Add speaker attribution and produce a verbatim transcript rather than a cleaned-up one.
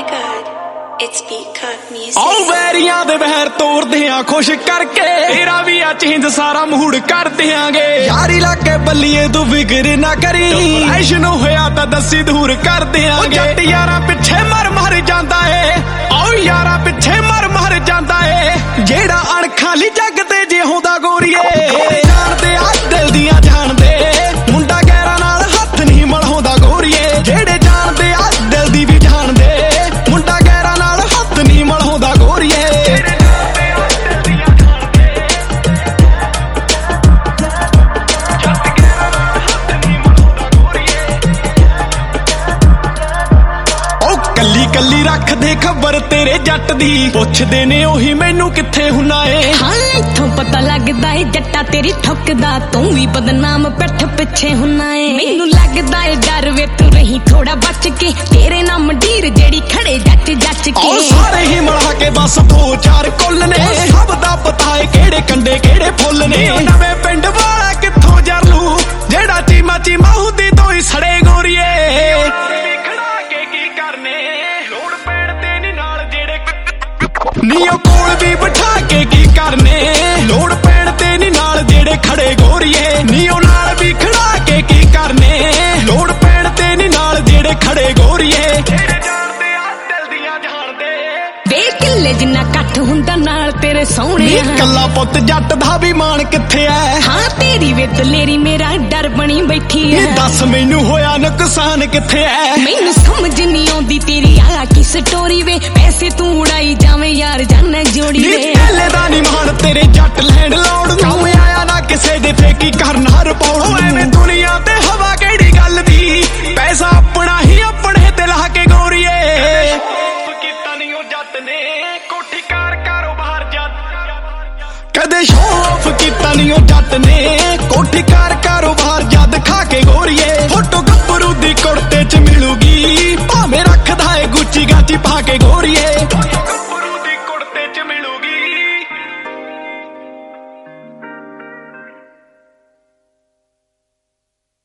Speaker 1: god, it's Beatcut music.
Speaker 2: ਆਉ ਵੈਰੀਆਂ ਦੇ ਵਹਿਰ ਤੋੜਦੇ ਆ ਖੁਸ਼ ਕਰਕੇ, ਤੇਰਾ ਵੀ ਆ ਚੇਂਜ ਸਾਰਾ ਮੂਡ ਕਰ ਦਿਆਂਗੇ। ਯਾਰੀ ਲਾ ਕੇ ਬੱਲੀਏ ਤੂੰ ਫਿਕਰ ਨਾ ਕਰੀ, ਐਸ਼ਨ ਹੋਇਆ ਤਾਂ ਦੱਸੀ ਦੂਰ ਕਰ ਦਿਆਂਗੇ। ਜੱਟ ਯਾਰਾਂ ਪਿੱਛੇ ਮਰ ਮਰ ਜਾਂਦਾ ਏ, ਆਉ ਯਾਰਾਂ ਪਿੱਛੇ ਮਰ ਮਰ ਜਾਂਦਾ ਏ, ਜਿਹੜਾ ਅਣਖਾਲੀ ਜੱਗ ਤੇ ਜੇ ਹੁੰਦਾ ਗੋਰੀਏ। ਜਾਣਦੇ ਆ ਦਿਲ ਦੀਆਂ ਜਾਣਦੇ, ਮੁੰਡਾ ਗੈਰਾਂ ਨਾਲ ਹੱਥ ਨਹੀਂ ਮਲਾਉਂਦਾ ਗੋਰੀਏ। ਜਿਹੜੇ ਜਾਣਦੇ ਆ ਦਿਲ ਦੀ ਵੀ ਜਾਣਦੇ, ਮੁੰਡਾ ਗੈਰਾਂ ਨਾਲ ਹੱਥ ਨਹੀਂ ਮਲਾਉਂਦਾ ਗੋਰੀਏ। ਕੱਲੀ ਕੱਲੀ ਰੱਖਦੇ ਖਬਰ ਤੇਰੇ ਜੱਟ ਦੀ, ਪੁੱਛਦੇ ਨੇ ਉਹੀ ਮੈਨੂੰ ਕਿੱਥੇ ਹੁੰਨਾ ਏ।
Speaker 3: ਹਾਂ ਇੱਥੋਂ ਪਤਾ ਲੱਗਦਾ ਏ ਜੱਟਾ ਤੇਰੀ ਠੁੱਕਦਾ, ਤੂੰ ਵੀ ਬਦਨਾਮ ਪਿੱਠ ਪਿੱਛੇ ਹੁੰਨਾ ਏ। ਮੈਨੂੰ ਲੱਗਦਾ ਏ ਡਰ ਵੇ ਤੂੰ ਰਹੀ ਥੋੜਾ ਬਚ ਕੇ, ਤੇਰੇ ਨਾਲ ਮੰਡੀਰ ਜਿਹੜੀ ਖੜੇ ਜੱਟ ਜੱਟ ਕੇ।
Speaker 2: ਉਹ ਸਾਰੇ ਹੀ ਮਿਲਾ ਕੇ ਬਸ ਦੋ ਚਾਰ ਕੁੱਲ ਨੇ, ਸਭ ਦਾ ਪਤਾ ਏ ਕਿਹੜੇ ਕੰਡੇ ਕਿਹੜੇ ਫੁੱਲ ਨੇ। ਨਵੇਂ ਪਿੰਡ ਵਾਲਾ ਕਿੱਥੋਂ ਜਰਲੂ, ਜਿਹੜਾ ਚੀਮਾ ਚੀਮਾ ਹੁੰਦੀ ਤੋਂ ਹੀ ਸੜੇ ਗੋਰੀਏ। ਨੀਓ ਕੋਲ ਵੀ ਬਿਠਾ ਕੇ ਕੀ ਕਰਨੇ, ਲੋੜ ਪੈਣ ਤੇ ਨੀ ਨਾਲ ਜਿਹੜੇ ਖੜੇ ਗੋਰੀਏ। ਨੀਓ ਨਾਲ ਵੀ ਖੜਾ ਕੇ ਕੀ ਕਰਨੇ, ਲੋੜ ਪੈਣ ਤੇ ਨੀ ਨਾਲ ਜਿਹੜੇ ਖੜੇ ਗੋਰੀਏ। ਜਿਹੜੇ ਜਾਣਦੇ ਆ ਦਿਲ ਦੀਆਂ ਜਾਣਦੇ,
Speaker 3: ਵੇ ਕਿੱਲੇ ਜਿੰਨਾ ਇਕੱਠ ਹੁੰਦਾ ਨਾਲ ਤੇਰੇ ਸੋਹਣੇ।
Speaker 2: ਕੱਲਾ ਪੁੱਤ ਜੱਟ ਦਾ ਵੀ ਮਾਣ ਕਿੱਥੇ ਐ,
Speaker 3: ਹਾਂ ਤੇਰੀ ਵੇ ਦਲੇਰੀ ਮੇਰਾ ਡਰ ਬਣੀ ਬੈਠੀ ਐ।
Speaker 2: ਦੱਸ ਮੈਨੂੰ ਹੋਇਆ ਨੁਕਸਾਨ ਕਿੱਥੇ ਐ,
Speaker 3: ਮੈਨੂੰ ਸਮਝ ਨਹੀਂ ਆਉਂਦੀ ਤੇਰੀ ਆ ਕੀ ਸਟੋਰੀ ਵੇ। ਪੈਸੇ ਤੂੰ ਉਡਾਈ ਜਾਵੇਂ ਯਾਰ ਜਾਨੇ ਜੋੜੀ ਵੇ।
Speaker 2: ਢੇਲੇ ਦਾ ਨੀ ਮਾਣ ਤੇਰੇ ਜੱਟ ਲੈਂਡ ਲੋੜ ਨੂੰ, ਕੰਮ ਆਇਆ ਨਾ ਕਿਸੇ ਦੇ ਤੇ ਕੀ ਕਰਨਾ ਰਿਪੋਰਟ ਨੂੰ। ਐਵੇਂ ਦੁਨੀਆ ਤੇ ਹਵਾ ਕਿਹੜੀ ਗੱਲ ਦੀ, ਪੈਸਾ ਆਪਣਾ ਹੀ ਆਪਣੇ ਤੇ ਲਾ ਕੇ ਗੋਰੀਏ। ਕੀਤਾ ਨੀ ਉਹ ਜੱਟ ਨੇ ਕੋਠੀ ਕਾਰ ਕਾਰੋਬਾਰ ਜੱਟ, ਕਦੇ ਸ਼ੋਅ ਆਫ ਕੀਤਾ ਨੀ ਉਹ ਜੱਟ ਨੇ ਕੋਠੀ ਕਾਰ ਕਾਰੋਬਾਰ ਜਦ ਖਾ ਕੇ ਗੋਰੀਏ। ਫੋਟੋ ਗੱਭਰੂ ਦੀ ਕੁੜਤੇ ਚ ਮਿਲੂਗੀ, ਭਾਵੇਂ ਰੱਖਦਾ ਏ ਗੁੱਚੀ ਗਾਚੀ ਪਾ ਕੇ ਗੋਰੀਏ।